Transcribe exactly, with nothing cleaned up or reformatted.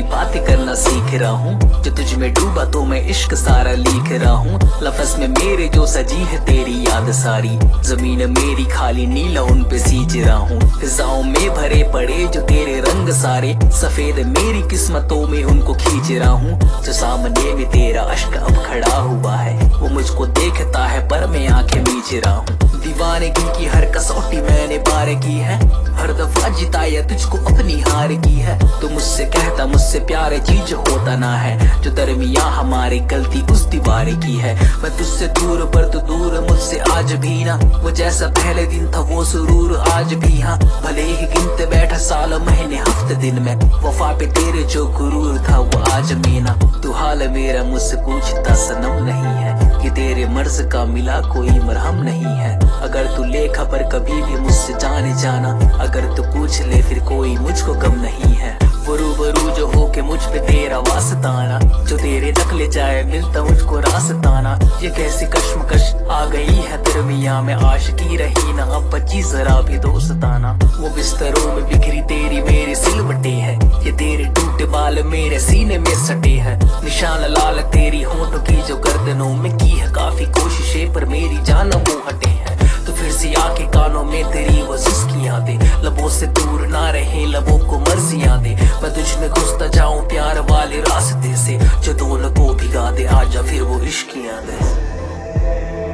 कोई बातें करना सीख रहा हूँ, जो तुझ में डूबा तो मैं इश्क सारा लिख रहा हूँ। लफ्ज़ में मेरे जो सजी है तेरी याद सारी, जमीन मेरी खाली नीला उन पे सींच रहा हूँ। फिजाओं में भरे पड़े जो तेरे रंग सारे, सफेद मेरी किस्मतों में उनको खींच रहा हूँ। जो सामने में तेरा अश्क अब खड़ा हुआ है, वो मुझको देखता है पर मैं आंखें मीच रहा हूँ। दीवानगी की हर कसौटी मैंने पार की है, हर दफा जिताया तुझको अपनी हार की है। तो मुझसे कहता मुझसे प्यार चीज होता ना है, जो दरमिया हमारी गलती उस दीवार की है। मैं तुझसे दूर पर तू दूर मुझसे आज भी ना, वो जैसा पहले दिन था वो सुरूर आज भी। हाँ भले ही गिनते बैठा साल महीने हफ्ते दिन में, वफा पे तेरे जो गुरूर था वो आज मीना। तू हाल मेरा मुझसे पूछता सनम नहीं है, कि तेरे मर्ज का मिला कोई मरहम नहीं है। अगर तू ले खबर कभी भी मुझसे जाने जाना, अगर तू पूछ ले फिर कोई मुझको गम नहीं है। वो रूबरू जो हो के मुझ पे तेरा वास्ताना, जो तेरे तक ले जाए मिलता मुझको रास्ताना। ये कैसी कश्मकश आ गई है दरमिया में, आशिकी रही ना अब बची जरा भी दोस्ताना। वो बिस्तरों में बिखरी तेरी मेरी सिलवटे है, ये तेरे टूटे बाल मेरे सीने में सटे हैं। निशान लाल तेरी होंठों की जो गर्दनों में की है काफी कोशिशें, पर मेरी जान वो हटे हैं। तो फिर से आके कानों में तेरी वो सिस्कियां दे, लबों से दूर ना रहे लबों को मर्जियां दे। मैं तुझ में घुसता जाऊं प्यार वाले रास्ते से, जो दोनों को भिगा दे आजा फिर वो इश्कियां दे।